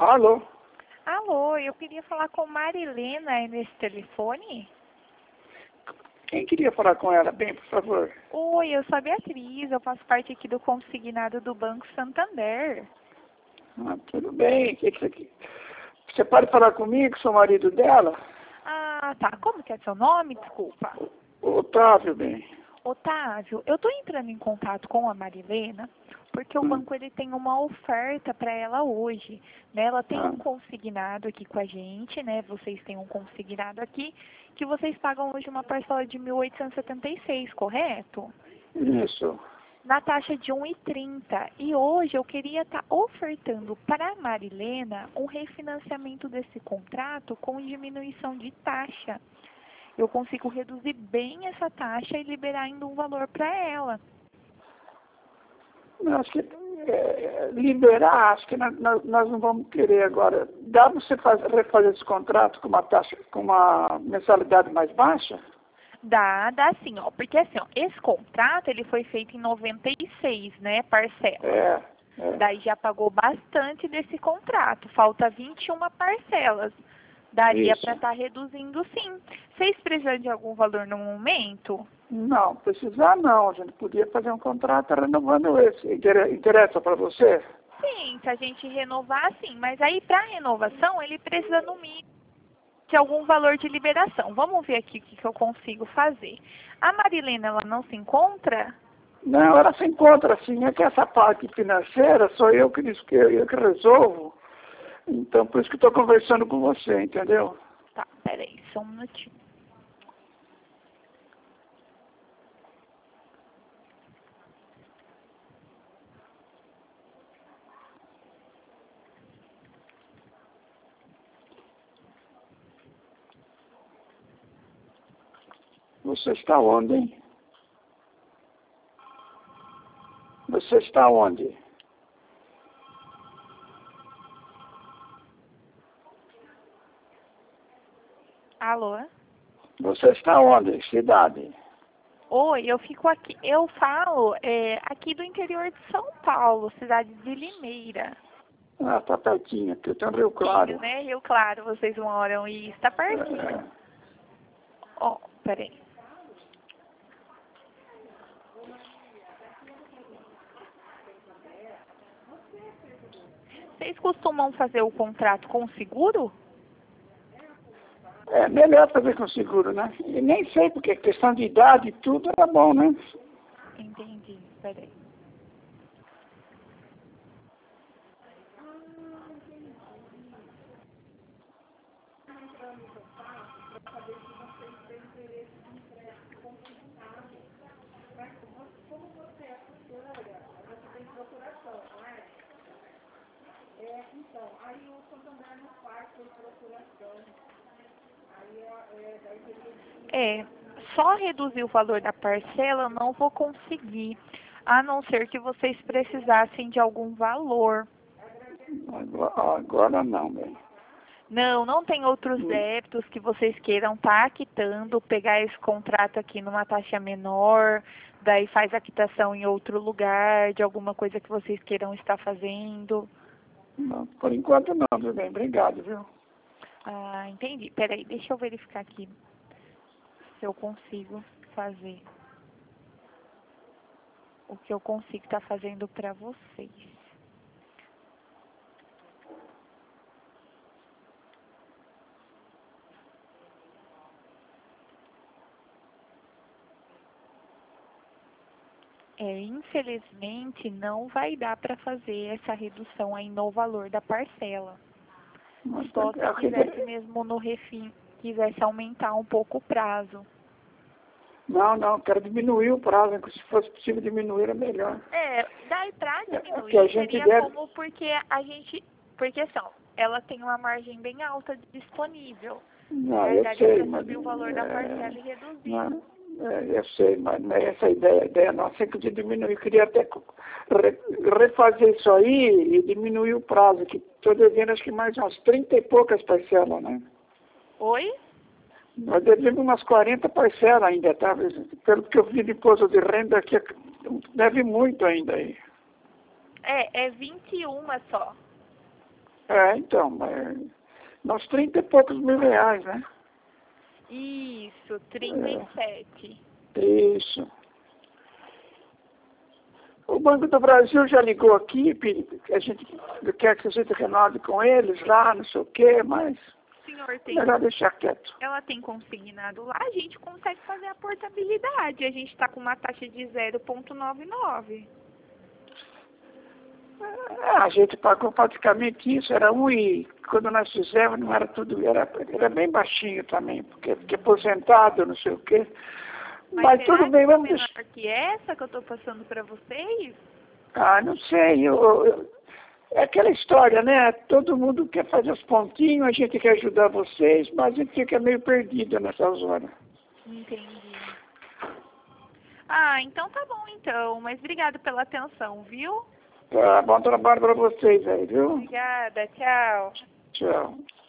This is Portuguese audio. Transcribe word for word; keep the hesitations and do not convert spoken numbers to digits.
Alô? Alô, eu queria falar com Marilena aí nesse telefone. Quem queria falar com ela? Bem, por favor. Oi, eu sou a Beatriz, eu faço parte aqui do consignado do Banco Santander. Ah, tudo bem. Que que você, quer? Você pode falar comigo, sou marido dela? Ah, tá. Como que é seu nome? Desculpa. Otávio, bem. Otávio, eu estou entrando em contato com a Marilena porque o Hum. banco ele tem uma oferta para ela hoje, né? Ela tem Ah. um consignado aqui com a gente, né? Vocês têm um consignado aqui que vocês pagam hoje uma parcela de mil oitocentos e setenta e seis, correto? Isso. Na taxa de um e trinta. E hoje eu queria estar ofertando para a Marilena um refinanciamento desse contrato com diminuição de taxa. Eu consigo reduzir bem essa taxa e liberar ainda um valor para ela. Eu acho que é, liberar, acho que nós, nós, nós não vamos querer agora. Dá para você fazer, refazer esse contrato com uma taxa, com uma mensalidade mais baixa? Dá, dá sim, ó. Porque assim, ó, esse contrato ele foi feito em noventa e seis, né, parcelas. É, é. Daí já pagou bastante desse contrato. Falta vinte e uma parcelas. Daria Isso. para estar reduzindo sim. Vocês precisam de algum valor no momento? Não, precisar não. A gente podia fazer um contrato renovando esse. Inter- Interessa para você? Sim, se a gente renovar, sim. Mas aí para renovação ele precisa no mínimo de algum valor de liberação. Vamos ver aqui o que, que eu consigo fazer. A Marilena, ela não se encontra? Não, ela se encontra assim. É que essa parte financeira sou eu que, que, eu que resolvo. Então, por isso que estou conversando com você, entendeu? Tá, peraí, só um minutinho. Você está onde, hein? Você está onde? Alô? Você está onde? Cidade? Oi, eu fico aqui, eu falo é, aqui do interior de São Paulo, cidade de Limeira. Ah, está pertinho, aqui tem um Rio Claro. Sim, né? Rio Claro, vocês moram e está pertinho. É, Ó, oh, peraí. Vocês costumam fazer o contrato com seguro? é melhor fazer com seguro, né? E nem sei, porque questão de idade e tudo era bom, né? Entendi, peraí. É, só reduzir o valor da parcela eu não vou conseguir, a não ser que vocês precisassem de algum valor. Agora, agora não, bem. Não, não tem outros débitos que vocês queiram estar quitando, pegar esse contrato aqui numa taxa menor, daí faz a quitação em outro lugar, de alguma coisa que vocês queiram estar fazendo. Não, por enquanto não, tudo bem. Obrigado, viu? Ah, entendi. Peraí, deixa eu verificar aqui se eu consigo fazer o que eu consigo estar fazendo para vocês. É, infelizmente, não vai dar para fazer essa redução aí no valor da parcela. Só se quisesse mesmo no refim, quisesse aumentar um pouco o prazo. Não, não, quero diminuir o prazo, se fosse possível diminuir é melhor. É, daí pra diminuir É que a gente seria deve... como porque a gente, porque assim, ó, ela tem uma margem bem alta disponível. Não, Aí eu daria sei, para mas... subir o valor da é, parcela e reduzir. não, é, eu sei, mas não é essa a ideia. A ideia nossa é que de diminuir. Eu queria até re, refazer isso aí e diminuir o prazo, que estou devendo acho que mais umas trinta e poucas parcelas, né? Oi? Nós devemos umas quarenta parcelas ainda, tá? Pelo que eu vi de imposto de renda, aqui deve muito ainda aí. É, é vinte e uma só. É, então, mas uns trinta e poucos mil reais, né? Isso, trinta e sete. É, isso. O Banco do Brasil já ligou aqui, que a gente quer que a gente renove com eles lá, não sei o quê, mas O senhor tem, melhor deixar quieto. ela tem consignado lá, a gente consegue fazer a portabilidade. A gente está com uma taxa de zero vírgula noventa e nove. É, a gente pagou praticamente isso, era um e quando nós fizemos não era tudo, era, era bem baixinho também, porque fiquei aposentado, não sei o quê. Mas, Mas será tudo bem, que é vamos menor deixar. que essa que eu estou passando para vocês? Ah, não sei, eu, eu, é aquela história, né? Todo mundo quer fazer os pontinhos, a gente quer ajudar vocês, mas a gente fica meio perdido nessa zona. Entendi. Ah, então tá bom então, mas obrigada pela atenção, viu? Tá, bom trabalho para vocês aí, viu? Obrigada, tchau. Tchau.